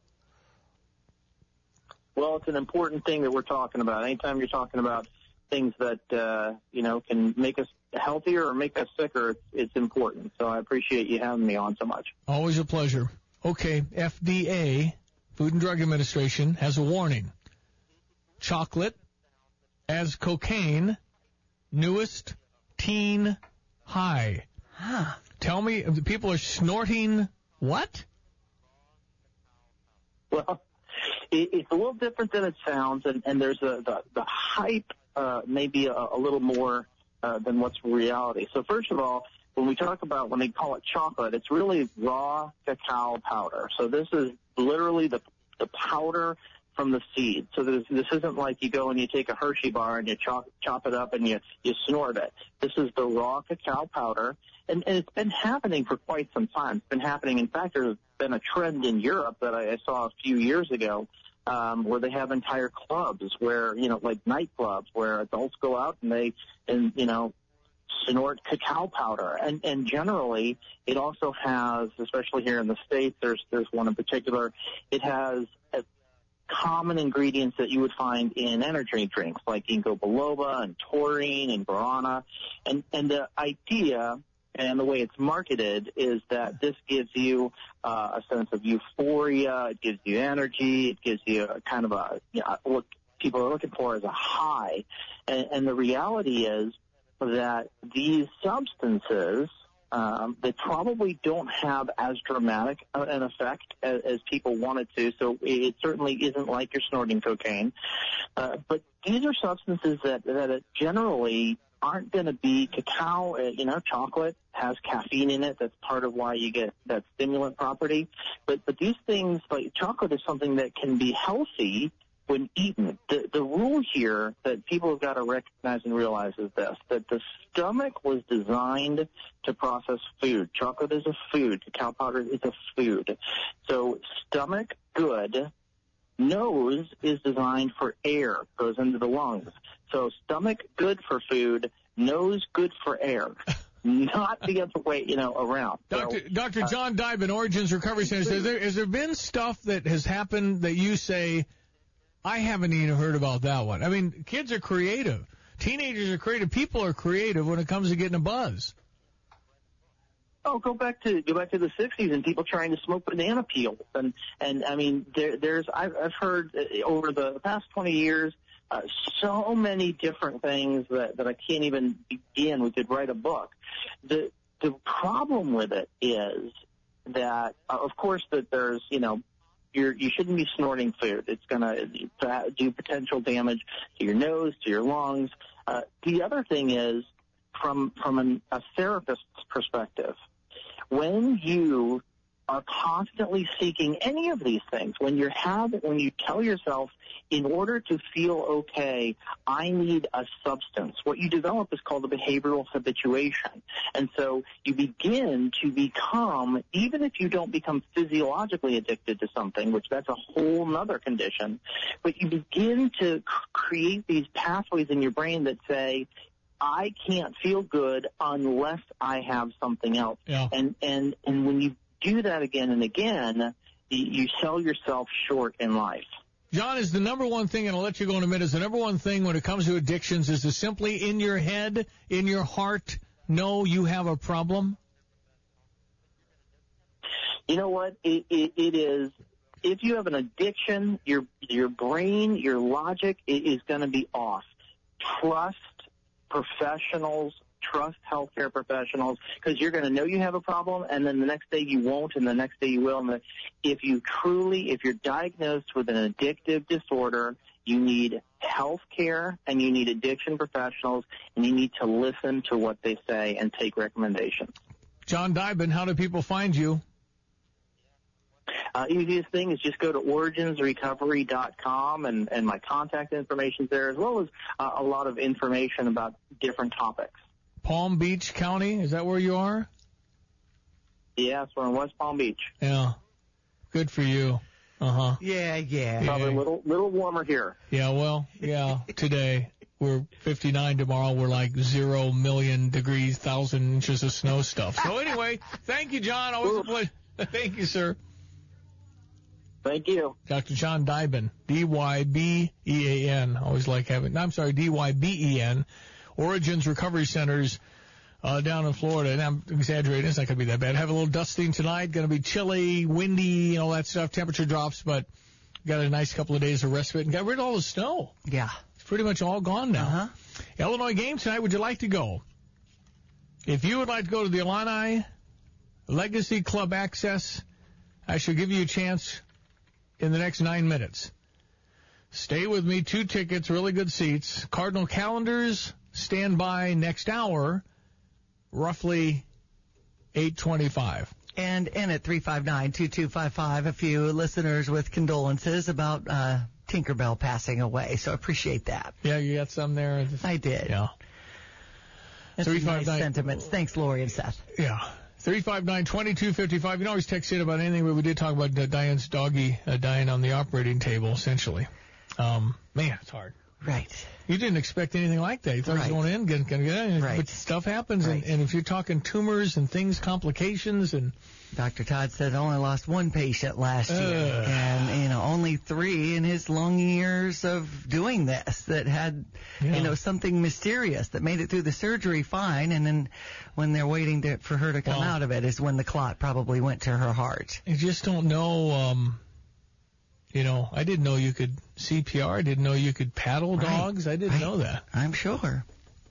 Well, it's an important thing that we're talking about. Anytime you're talking about things that, can make us healthier or make us sicker, it's important. So I appreciate you having me on so much. Always a pleasure. Okay, FDA, Food and Drug Administration, has a warning. Chocolate as cocaine, newest teen high. Huh. Tell me, people are snorting what? Well, it's a little different than it sounds, and there's the hype maybe a little more than what's reality. So first of all, when they call it chocolate, it's really raw cacao powder. So this is literally the powder from the seed. So this isn't like you go and you take a Hershey bar and you chop it up and you snort it. This is the raw cacao powder, and it's been happening for quite some time. It's been happening. In fact, there's been a trend in Europe that I saw a few years ago where they have entire clubs where, like nightclubs where adults go out and snort cacao powder. And generally, it also has, especially here in the States, there's one in particular, it has common ingredients that you would find in energy drinks like ginkgo biloba and taurine and guarana. And the idea and the way it's marketed is that this gives you a sense of euphoria, it gives you energy, it gives you a kind of what people are looking for as a high. And the reality is that these substances, they probably don't have as dramatic an effect as people want it to, so it certainly isn't like you're snorting cocaine. But these are substances that generally aren't going to be cacao. Chocolate has caffeine in it. That's part of why you get that stimulant property. But these things, like chocolate, is something that can be healthy when eaten. The rule here that people have got to recognize and realize is this, that the stomach was designed to process food. Chocolate is a food. Cacao powder is a food. So stomach good, nose is designed for air, goes into the lungs. So stomach good for food, nose good for air. Not the other way, around. Dr. John Dibin, Origins Recovery Center, has there been stuff that has happened that you say, I haven't even heard about that one? I mean, kids are creative. Teenagers are creative. People are creative when it comes to getting a buzz. Oh, go back to the 60s and people trying to smoke banana peels. And I mean, I've heard over the past 20 years, so many different things that I can't even begin. We could write a book. The problem with it is that, of course, that there's, you shouldn't be snorting food. It's going to do potential damage to your nose, to your lungs. The other thing is, from a therapist's perspective, when you are constantly seeking any of these things, when you tell yourself, in order to feel okay, I need a substance, what you develop is called a behavioral habituation. And so you begin to become, even if you don't become physiologically addicted to something, which that's a whole nother condition, but you begin to create these pathways in your brain that say, I can't feel good unless I have something else. Yeah. And when you do that again and again, you sell yourself short in life. John, is the number one thing, and I'll let you go in a minute, is the number one thing when it comes to addictions is to simply in your head, in your heart, know you have a problem? You know what? It is. If you have an addiction, your brain, your logic is going to be off. Trust professionals. Trust healthcare professionals, because you're going to know you have a problem, and then the next day you won't, and the next day you will. And if you're diagnosed with an addictive disorder, you need health care and you need addiction professionals, and you need to listen to what they say and take recommendations. John Dibin, how do people find you? Easiest thing is just go to originsrecovery.com, and my contact information's there, as well as a lot of information about different topics. Palm Beach County, is that where you are? Yes, we're in West Palm Beach. Yeah. Good for you. Uh-huh. Yeah. Probably a little warmer here. Yeah, well, yeah, today. We're 59 tomorrow. We're like 0 million degrees, 1,000 inches of snow stuff. So anyway, thank you, John. Always a pleasure. Thank you, sir. Thank you. Dr. John Dyben, D-Y-B-E-A-N. Always like having, D-Y-B-E-N. Origins Recovery Centers down in Florida. And I'm exaggerating. It's not going to be that bad. Have a little dusting tonight. Going to be chilly, windy, all that stuff. Temperature drops, but got a nice couple of days of respite and got rid of all the snow. Yeah. Pretty much all gone now. Illinois game tonight. Would you like to go? If you would like to go to the Illini Legacy Club Access, I shall give you a chance in the next 9 minutes. Stay with me. 2 tickets, really good seats. Cardinal calendars stand by next hour, roughly 8:25. And in at 359-2255, a few listeners with condolences about Tinkerbell passing away, so I appreciate that. Yeah, you got some there? I did. Yeah. That's some nice sentiments. Thanks, Lori and Seth. Yeah. 359-2255. You can always text in about anything, but we did talk about Diane's doggy dying on the operating table, essentially. Man, it's hard. Right. You didn't expect anything like that. You thought it was going in, get in, but stuff happens, and if you're talking tumors and things, complications, and... Dr. Todd said only lost 1 patient last year, and, only 3 in his long years of doing this that had, something mysterious that made it through the surgery fine, and then when they're waiting for her to come out of it is when the clot probably went to her heart. You just don't know, I didn't know you could CPR. I didn't know you could paddle dogs. I didn't know that. I'm sure.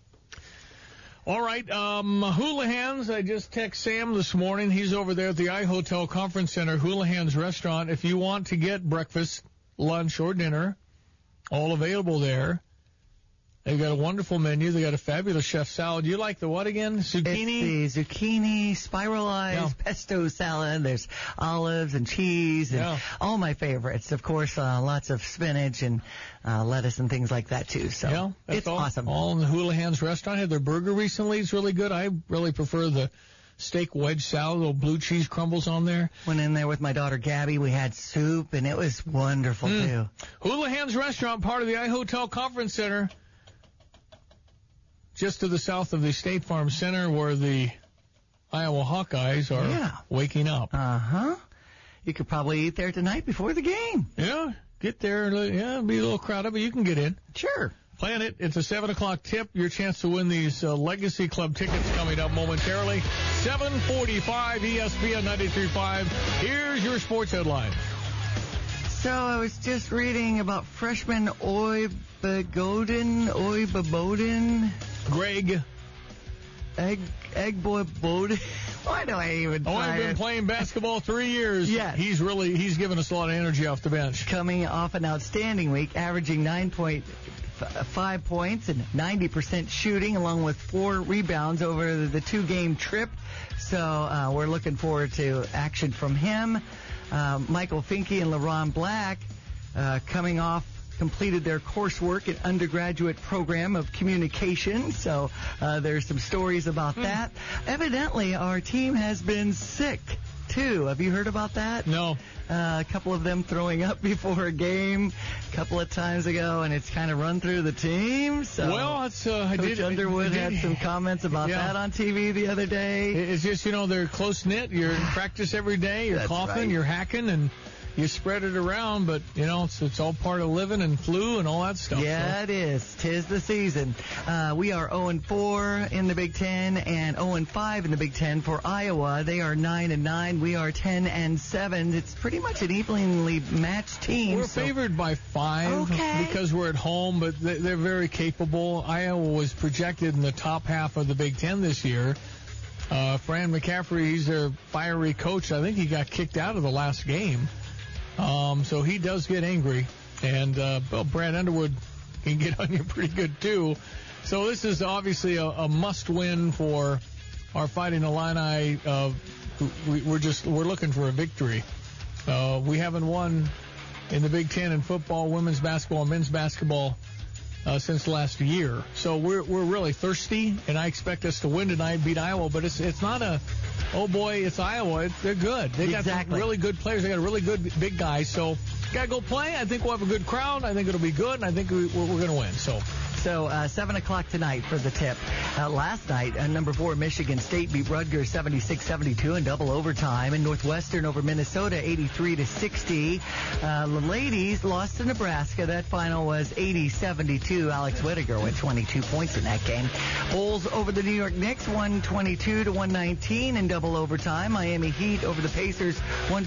All right, Houlihan's. I just text Sam this morning. He's over there at the iHotel Conference Center, Houlihan's Restaurant. If you want to get breakfast, lunch, or dinner, all available there. They've got a wonderful menu. They got a fabulous chef salad. You like the what again? Zucchini? It's the zucchini, spiralized pesto salad. There's olives and cheese and all my favorites. Of course, lots of spinach and lettuce and things like that, too. So it's awesome. All in the Houlihan's restaurant. I had their burger recently. It's really good. I really prefer the steak wedge salad, little blue cheese crumbles on there. Went in there with my daughter Gabby. We had soup, and it was wonderful, too. Houlihan's restaurant, part of the iHotel Conference Center. Just to the south of the State Farm Center where the Iowa Hawkeyes are waking up. You could probably eat there tonight before the game. Yeah, get there. Yeah, it'll be a little crowded, but you can get in. Sure. Plan it. It's a 7 o'clock tip. Your chance to win these Legacy Club tickets coming up momentarily. 7:45 ESPN 93.5. Here's your sports headline. So I was just reading about freshman Oybaboden. Greg. Egboboden. Why do I even try I've been playing basketball 3 years. Yes. He's given us a lot of energy off the bench. Coming off an outstanding week, averaging 9.5 points and 90% shooting, along with 4 rebounds over the 2-game trip. So we're looking forward to action from him. Michael Finke and LeRon Black completed their coursework at undergraduate program of communication. So there's some stories about that. Evidently, our team has been sick, too. Have you heard about that? No. A couple of them throwing up before a game a couple of times ago, and it's kind of run through the team. So Coach Underwood had some comments about that on TV the other day. It's just, they're close-knit. You're in practice every day. You're coughing, you're hacking, and you spread it around, but, it's all part of living and flu and all that stuff. Yeah, it is. 'Tis the season. We are 0-4 in the Big Ten and 0-5 in the Big Ten for Iowa. They are 9-9. We are 10-7. It's pretty much an evenly matched team. We're favored by 5 because we're at home, but they're very capable. Iowa was projected in the top half of the Big Ten this year. Fran McCaffrey, he's their fiery coach. I think he got kicked out of the last game. So he does get angry, and Brad Underwood can get on you pretty good too. So this is obviously a must-win for our Fighting Illini. We're looking for a victory. We haven't won in the Big Ten in football, women's basketball, and men's basketball since last year. So we're really thirsty, and I expect us to win tonight, beat Iowa. But it's not a oh boy, it's Iowa. They're good. They got some really good players. They got a really good big guys. So, got to go play. I think we'll have a good crowd. I think it'll be good, and I think we're going to win. So 7 o'clock tonight for the tip. Last night, number 4 Michigan State beat Rutgers 76-72 in double overtime. And Northwestern over Minnesota 83-60. The ladies lost to Nebraska. That final was 80-72. Alex Whittaker with 22 points in that game. Bulls over the New York Knicks 122-119 in double overtime. Miami Heat over the Pacers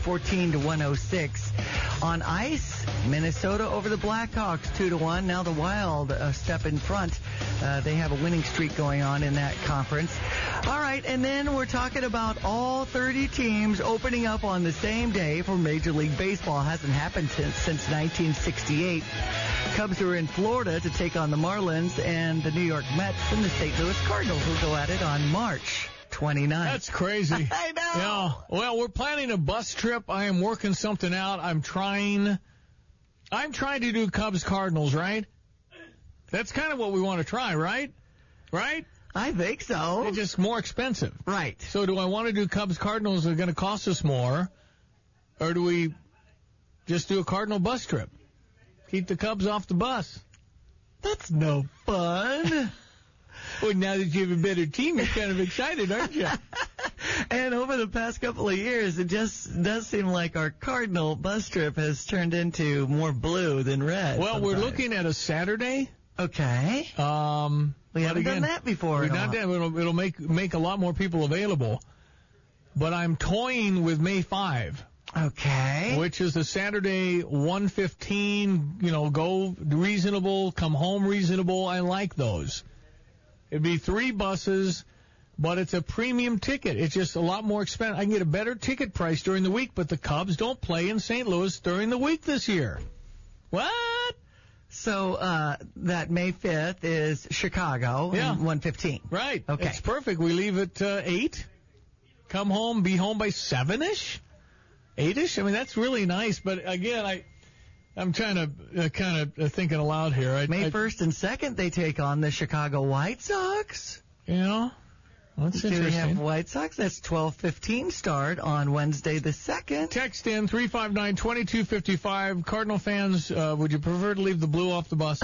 114-106. On ice, Minnesota over the Blackhawks 2-1. Now the Wild step in front. They have a winning streak going on in that conference. All right, and then we're talking about all 30 teams opening up on the same day for Major League Baseball. Hasn't happened since 1968. Cubs are in Florida to take on the Marlins, and the New York Mets and the St. Louis Cardinals will go at it on March 29th. That's crazy. I know. Yeah. Well, we're planning a bus trip. I am working something out. I'm trying to do Cubs Cardinals, right? That's kind of what we want to try, right? Right? I think so. It's just more expensive. Right. So do I want to do Cubs Cardinals that are going to cost us more, or do we just do a Cardinal bus trip? Keep the Cubs off the bus. That's no fun. Well, now that you have a better team, you're kind of excited, aren't you? And over the past couple of years, it just does seem like our Cardinal bus trip has turned into more blue than red. Well, we're looking at a Saturday. Okay. We haven't done that before. We've not done. It'll make a lot more people available. But I'm toying with May 5. Okay. Which is a Saturday, 1:15. Go reasonable, come home reasonable. I like those. It'd be 3 buses, but it's a premium ticket. It's just a lot more expensive. I can get a better ticket price during the week, but the Cubs don't play in St. Louis during the week this year. What? So that May 5th is Chicago, 1:15. Right. Okay. It's perfect. We leave at 8, come home, be home by 7-ish, 8-ish. I mean, that's really nice. But, again, I'm trying to kind of thinking aloud here. May 1st and 2nd, they take on the Chicago White Sox. Yeah. That's interesting. We have White Sox. That's 12:15 start on Wednesday the 2nd. Text in 359-2255. Cardinal fans, would you prefer to leave the blue off the bus?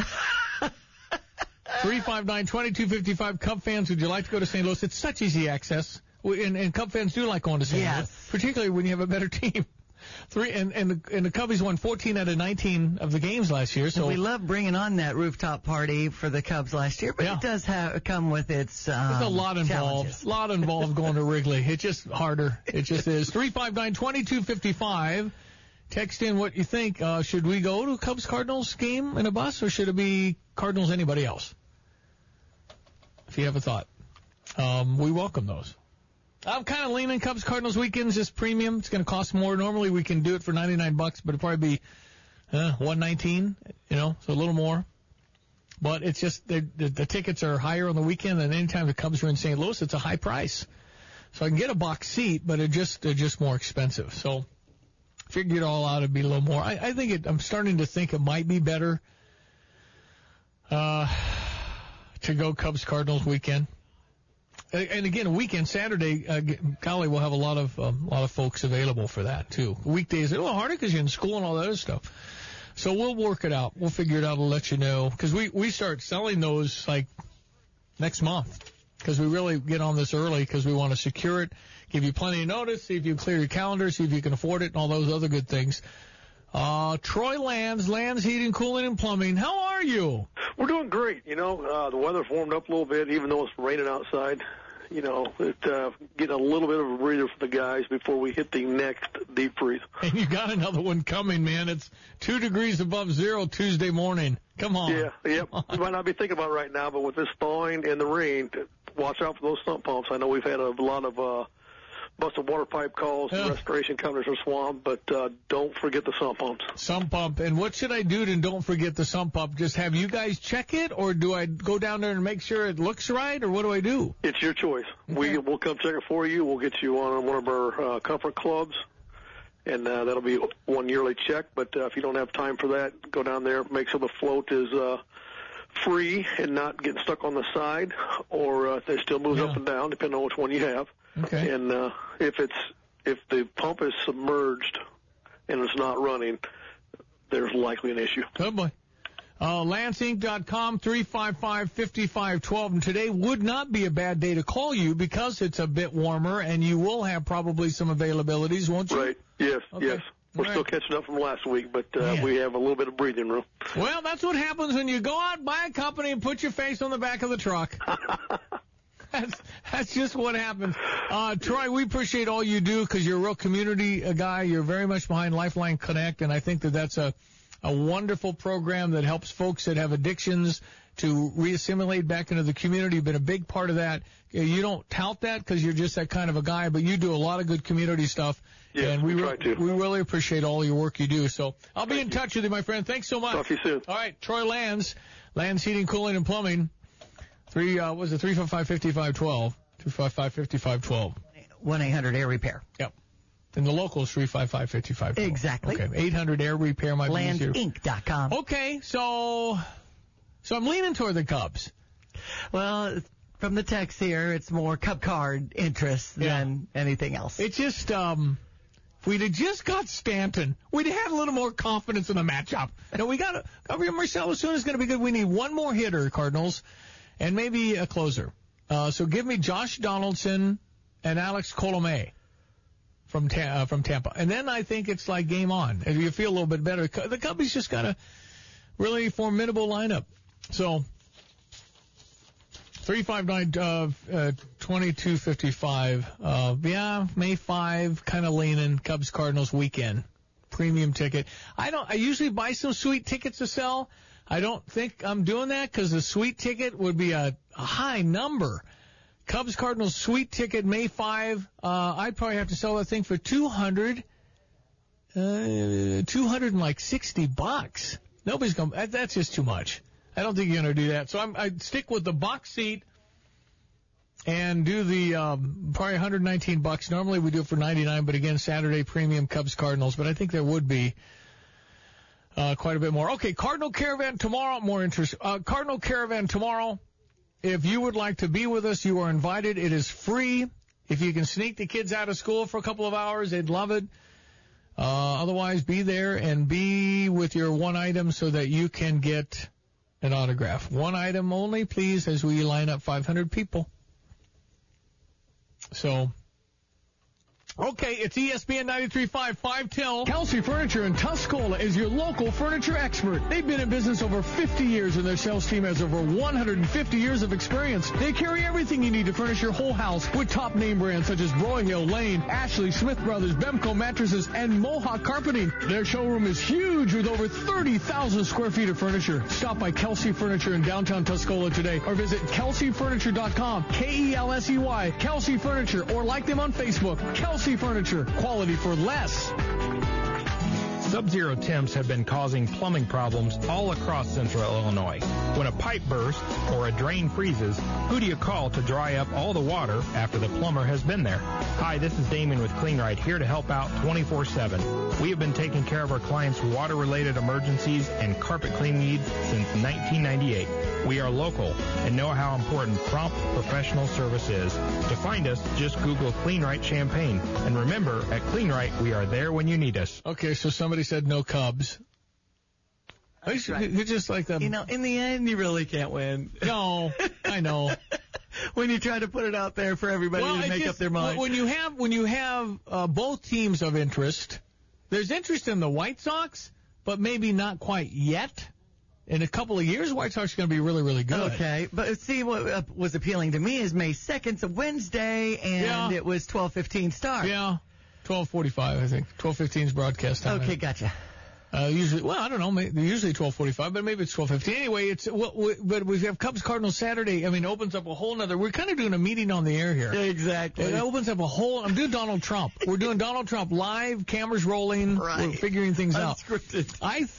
359-2255. Cub fans, would you like to go to St. Louis? It's such easy access. And Cub fans do like going to St. Louis, particularly when you have a better team. And the Cubbies won 14 out of 19 of the games last year. So we love bringing on that rooftop party for the Cubs last year, but it does come with its there's a lot involved. Challenges. A lot involved going to Wrigley. It's just harder. It just is. 359-2255. Text in what you think. Should we go to a Cubs-Cardinals game in a bus, or should it be Cardinals anybody else? If you have a thought. We welcome those. I'm kind of leaning Cubs Cardinals weekends just premium. It's going to cost more. Normally we can do it for $99, but it'll probably be $119. So a little more. But it's just the tickets are higher on the weekend than any time the Cubs are in St. Louis. It's a high price, so I can get a box seat, but they're just more expensive. So figure it all out, it'd be a little more. I think I'm starting to think it might be better to go Cubs Cardinals weekend. And again, a weekend, Saturday, golly, we'll have a lot of folks available for that too. Weekdays, a little harder because you're in school and all that other stuff. So we'll work it out. We'll figure it out. We'll let you know because we start selling those like next month because we really get on this early because we want to secure it, give you plenty of notice, see if you clear your calendar, see if you can afford it, and all those other good things. Troy Lands Heating, Cooling, and Plumbing. How are you? We're doing great. The weather's warmed up a little bit, even though it's raining outside. It's getting a little bit of a breather for the guys before we hit the next deep freeze. And you got another one coming, man. It's 2 degrees above zero Tuesday morning. Come on. Yeah, yep. You might not be thinking about it right now, but with this thawing and the rain, watch out for those sump pumps. I know we've had a lot of busted water pipe calls, and restoration companies are swamped, but don't forget the sump pumps. Sump pump. And what should I do to don't forget the sump pump? Just have you guys check it, or do I go down there and make sure it looks right, or what do I do? It's your choice. Okay. We'll come check it for you. We'll get you on one of our comfort clubs, and that'll be one yearly check. But if you don't have time for that, go down there, make sure the float is free and not getting stuck on the side, or they still moves up and down, depending on which one you have. Okay. And if the pump is submerged and it's not running, there's likely an issue. Oh, boy. LanceInc.com, 355-5512. And today would not be a bad day to call you because it's a bit warmer, and you will have probably some availabilities, won't you? Right. Yes, Okay. yes. We're still catching up from last week, but we have a little bit of breathing room. Well, that's what happens when you go out, buy a company, and put your face on the back of the truck. That's just what happens. Troy, we appreciate all you do because you're a real community guy. You're very much behind Lifeline Connect, and I think that's a wonderful program that helps folks that have addictions to reassimilate back into the community. You've been a big part of that. You don't tout that because you're just that kind of a guy, but you do a lot of good community stuff. Yes, and we try to. We really appreciate all your work you do. So I'll be in touch with you, my friend. Thanks so much. Talk to you soon. All right, Troy Lands Heating, Cooling, and Plumbing. 355-5512. 355-5512. 1-800-AIR Repair. Yep. And the local is 355-5512. Exactly. Okay. 800-AIR Repair might be easier. LandInc.com. Okay, so I'm leaning toward the Cubs. Well, from the text here, it's more Cub card interest than anything else. It's just, if we'd have just got Stanton, we'd have had a little more confidence in the matchup. No, we got Marcell as soon as going to be good. We need one more hitter, Cardinals, and maybe a closer. So give me Josh Donaldson and Alex Colomé from Tampa. And then I think it's like game on. If you feel a little bit better, the Cubbies just got a really formidable lineup. So 359-2255. May 5, kind of leaning Cubs Cardinals weekend. Premium ticket. I usually buy some sweet tickets to sell. I don't think I'm doing that because the sweet ticket would be a high number. Cubs Cardinals sweet ticket May 5. I'd probably have to sell that thing for $260. Nobody's going. That's just too much. I don't think you're going to do that. So I'd stick with the box seat and do the probably $119. Normally we do it for $99, but again, Saturday premium Cubs Cardinals. But I think there would be quite a bit more. Okay, Cardinal Caravan tomorrow. More interest. Cardinal Caravan tomorrow. If you would like to be with us, you are invited. It is free. If you can sneak the kids out of school for a couple of hours, they'd love it. Otherwise, be there and be with your one item so that you can get an autograph. One item only, please, as we line up 500 people. So, okay, it's ESPN 93.5, 5 till. Kelsey Furniture in Tuscola is your local furniture expert. They've been in business over 50 years, and their sales team has over 150 years of experience. They carry everything you need to furnish your whole house with top name brands such as Broyhill, Lane, Ashley, Smith Brothers, Bemco mattresses, and Mohawk carpeting. Their showroom is huge with over 30,000 square feet of furniture. Stop by Kelsey Furniture in downtown Tuscola today or visit kelseyfurniture.com, K-E-L-S-E-Y, Kelsey Furniture, or like them on Facebook, Kelsey Furniture, quality for less. Sub-zero temps have been causing plumbing problems all across central Illinois. When a pipe bursts or a drain freezes, who do you call to dry up all the water after the plumber has been there? Hi, this is Damon with CleanRite, here to help out 24/7. We have been taking care of our clients' water-related emergencies and carpet cleaning needs since 1998. We are local and know how important prompt professional service is. To find us, just Google CleanRite Champaign. And remember, at CleanRite, we are there when you need us. Okay, so somebody said no Cubs. That's right. You're just like them. You know, in the end, you really can't win. No, I know. When you try to put it out there for everybody to make up their mind. When you have both teams of interest, there's interest in the White Sox, but maybe not quite yet. In a couple of years, White Sox are going to be really, really good. Okay, but see, what was appealing to me is May 2nd, it's a Wednesday, and it was 12:15 start. Yeah, 12:45, I think. 12:15 is broadcast time. Okay, gotcha. Usually, well, I don't know, usually 12:45, but maybe it's 12:15. Anyway, but we have Cubs Cardinals Saturday. I mean, it opens up a whole nother. We're kind of doing a meeting on the air here. Exactly. It opens up a whole. I'm doing Donald Trump. We're doing Donald Trump live, cameras rolling. Right. We're figuring things out. Unscripted.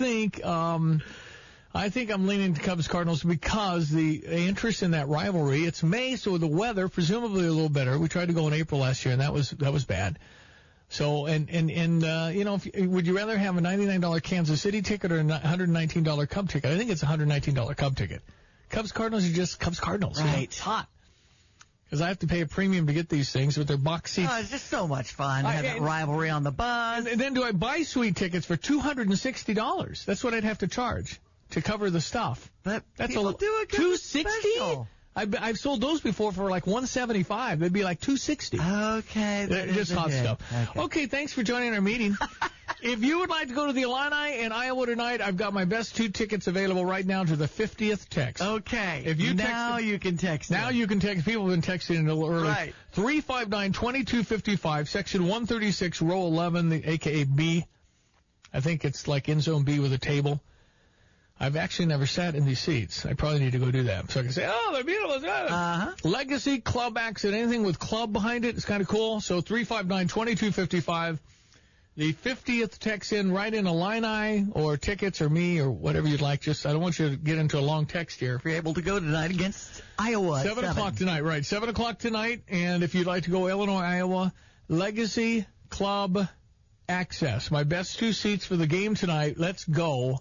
I think I'm leaning to Cubs Cardinals because the interest in that rivalry. It's May, so the weather presumably a little better. We tried to go in April last year, and that was bad. So and you know, would you rather have a $99 Kansas City ticket or a $119 Cub ticket? I think it's a $119 Cub ticket. Cubs-Cardinals are just Cubs-Cardinals. Right. You know, it's hot. Because I have to pay a premium to get these things with their box seats. Oh, it's just so much fun to have that rivalry on the bus. And then do I buy suite tickets for $260? That's what I'd have to charge to cover the stuff. But that's people do it 260. I've sold those before for like $175. They'd be like $260. Okay, just hot stuff. Okay, thanks for joining our meeting. If you would like to go to the Illini in Iowa tonight, I've got my best 2 tickets available right now to the 50th text. Okay. If you now you can text. Now you can text. People have been texting a little early. Right. 359-2255, section 136, row 11, the AKA B. I think it's like in zone B with a table. I've actually never sat in these seats. I probably need to go do that. So I can say, oh, they're beautiful. Legacy, club accent, anything with club behind it is kind of cool. So 359-2255. The 50th text in, write in Illini or tickets or me or whatever you'd like. Just I don't want you to get into a long text here. If you're able to go tonight against Iowa. 7 o'clock tonight, right. 7 o'clock tonight. And if you'd like to go Illinois, Iowa, Legacy Club Access. My best 2 seats for the game tonight. Let's go.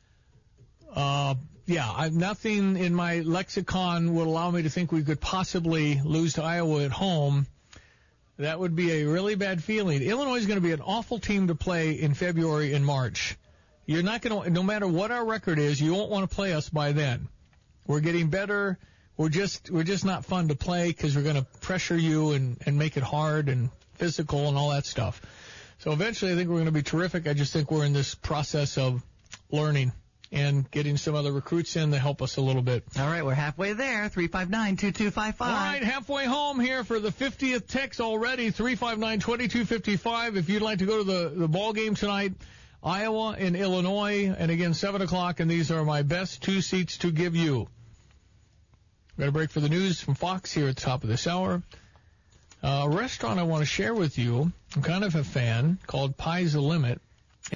Nothing in my lexicon would allow me to think we could possibly lose to Iowa at home. That would be a really bad feeling. Illinois is going to be an awful team to play in February and March. You're not going to, no matter what our record is, you won't want to play us by then. We're getting better. We're just not fun to play because we're going to pressure you and make it hard and physical and all that stuff. So eventually I think we're going to be terrific. I just think we're in this process of learning and getting some other recruits in to help us a little bit. All right, we're halfway there. 359-2255. All right, halfway home here for the 50th text already. 359-2255. If you'd like to go to the ball game tonight, Iowa and Illinois, and again 7 o'clock, and these are my best 2 seats to give you. We've got a break for the news from Fox here at the top of this hour. A restaurant I want to share with you, I'm kind of a fan, called Pie's the Limit.